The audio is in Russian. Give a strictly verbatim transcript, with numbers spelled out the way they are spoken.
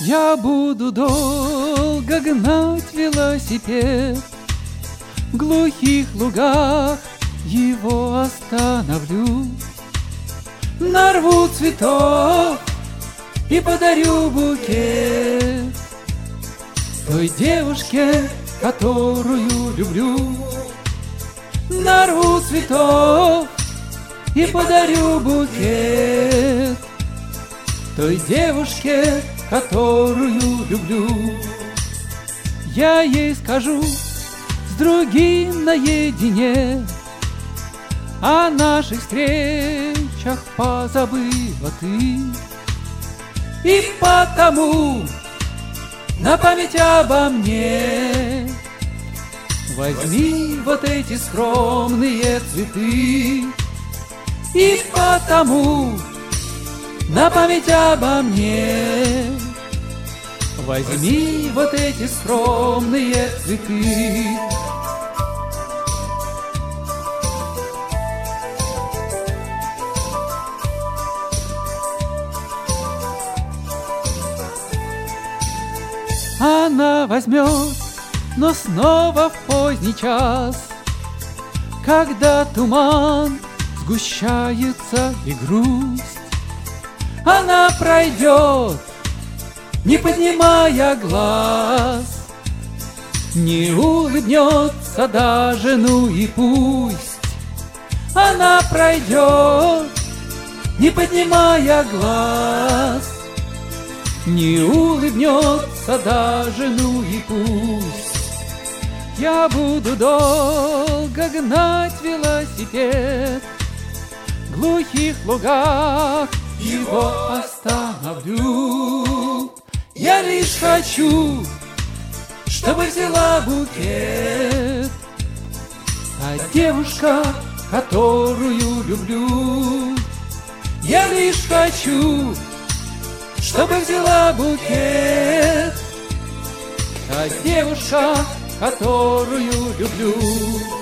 Я буду долго гнать велосипед, в глухих лугах его остановлю. Нарву цветов и подарю букет той девушке, которую люблю. Нарву цветов и подарю букет той девушке, которую люблю. Я ей скажу с другим наедине о наших встречах позабыла ты. И потому на память обо мне возьми вот эти скромные цветы. И потому на память обо мне возьми вот эти скромные цветы. Она возьмет, но снова в поздний час, когда туман сгущается и грусть. Она пройдет, не поднимая глаз, не улыбнется даже, ну и пусть. Она пройдет, не поднимая глаз, не улыбнется даже, ну и пусть. Я буду долго гнать велосипед, в глухих лугах его остановлю. Я лишь хочу, чтобы взяла букет та девушка, которую люблю. Я лишь хочу, чтобы взяла букет та девушка, которую люблю.